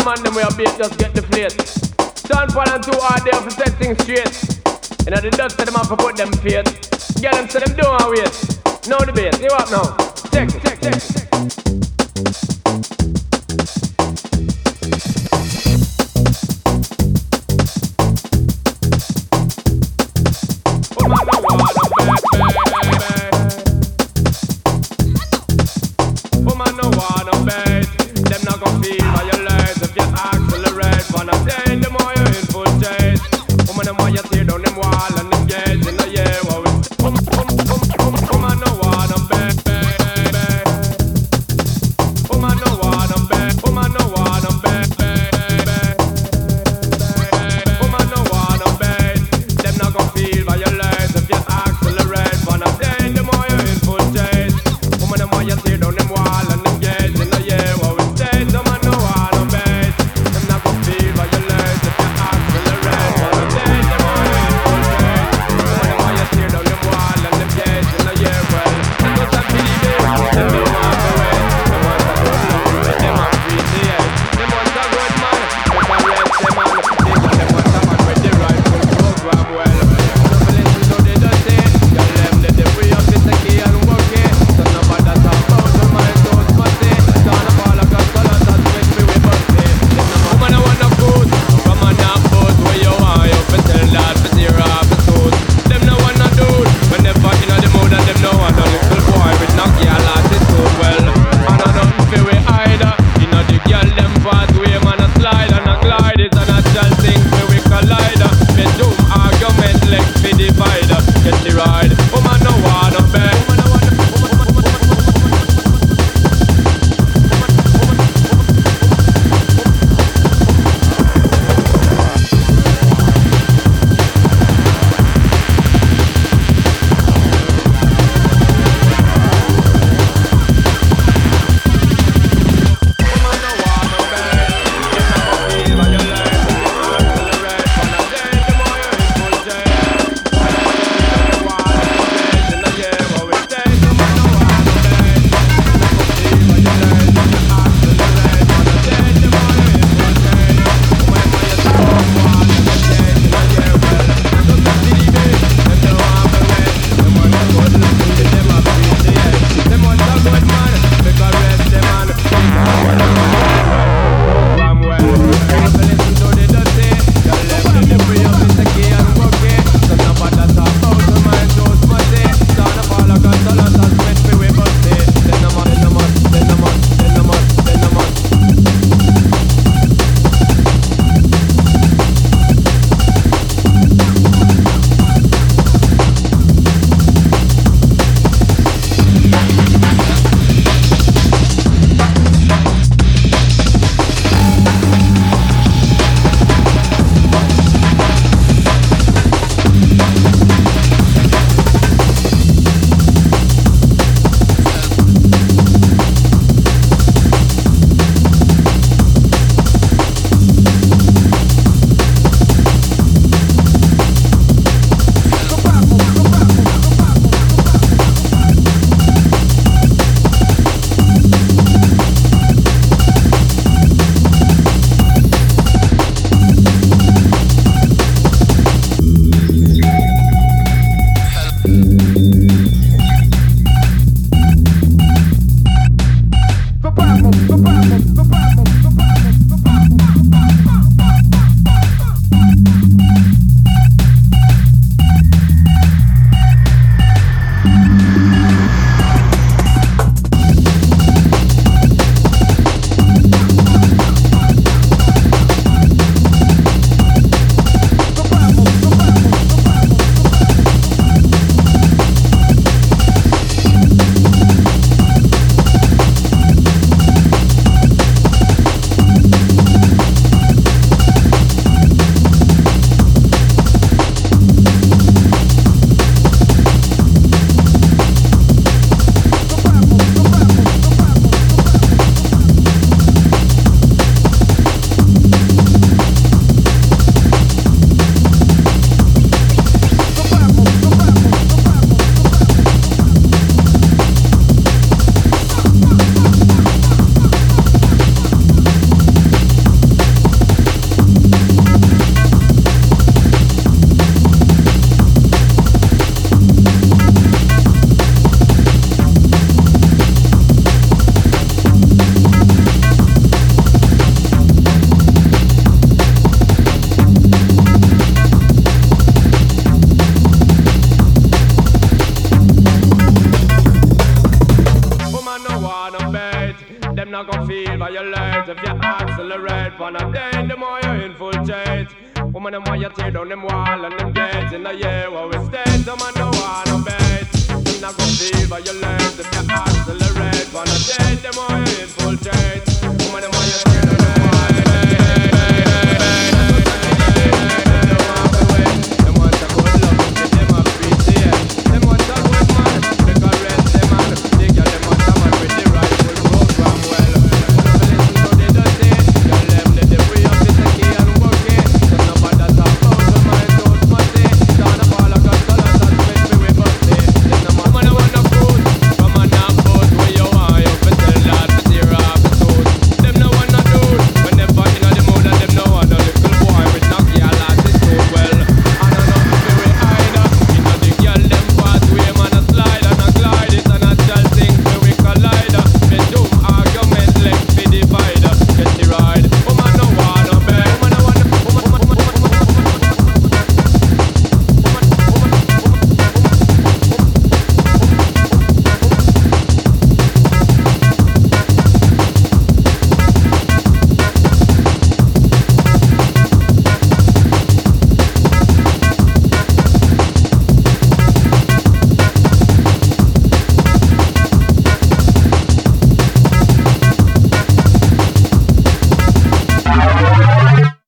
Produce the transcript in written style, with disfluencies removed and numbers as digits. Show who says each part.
Speaker 1: man them we a bait just get the plate. Stand for and too hard there for set things straight. You know the dust of them have to put them feet. Get them so them don't wait. Now the bass, you up now. Check. Woman no wanna bait. Them not gon' feel violate if you accelerate. Wanna say the more you infiltrate. Woman them want you tear down them wall and them gates in the year. Woman no wanna bait. Woman accelerate. On a day, the more you infiltrate. Woman, them why you tear down them wall and them gates. In the year where we stay, some man no want no bait. Them not gon' feel violent if you accelerate. On a day, the more you infiltrate. Woman, them why you tear down them wall and them gates.